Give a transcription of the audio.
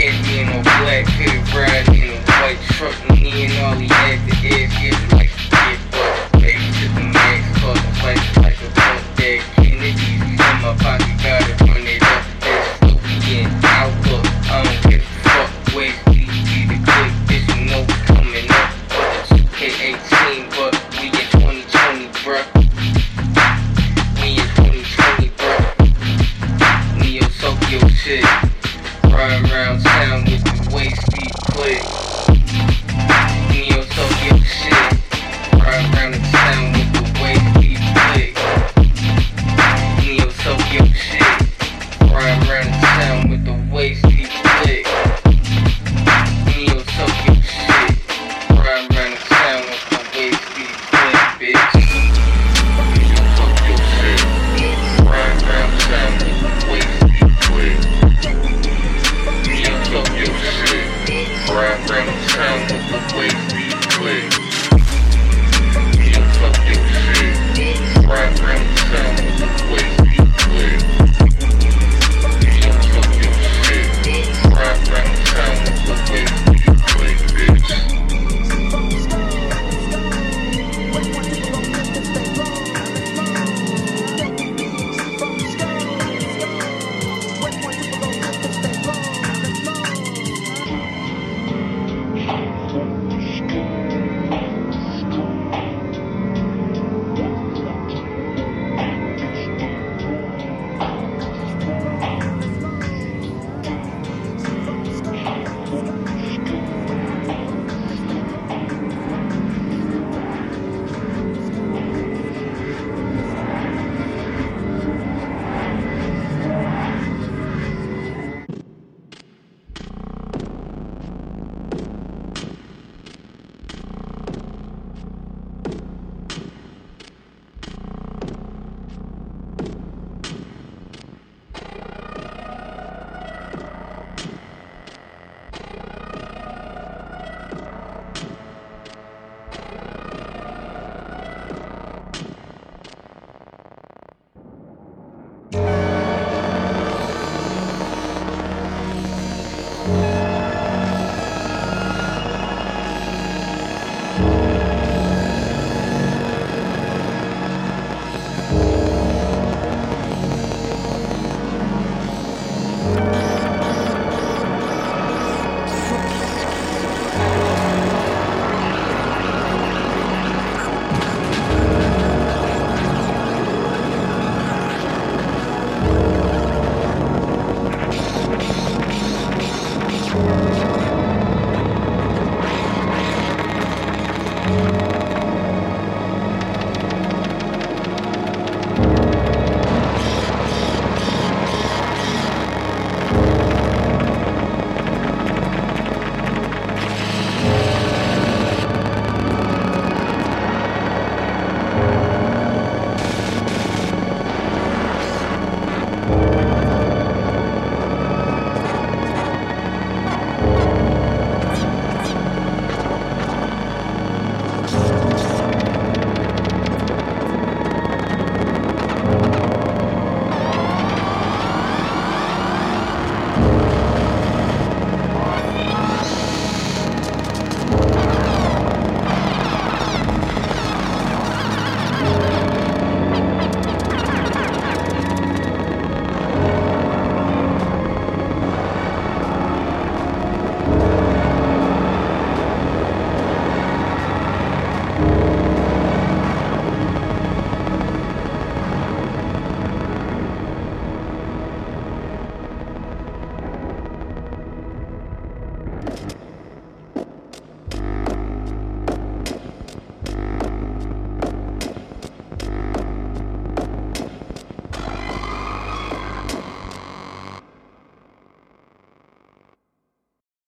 Catch me in a black fitted ride in a white truck, and he and all he had to ask is like to get fucked. Baby took the max, caught the fight like a fuck that Kennedy. In my pocket, gotta run it up. That's Loki and Outlook. I don't give a fuck. Wait, be the click. This you know we coming up for the 2K18, but we in 2020, bruh. We in 2020, bruh. Neo Tokyo shit. Riding around town with the waist beat click.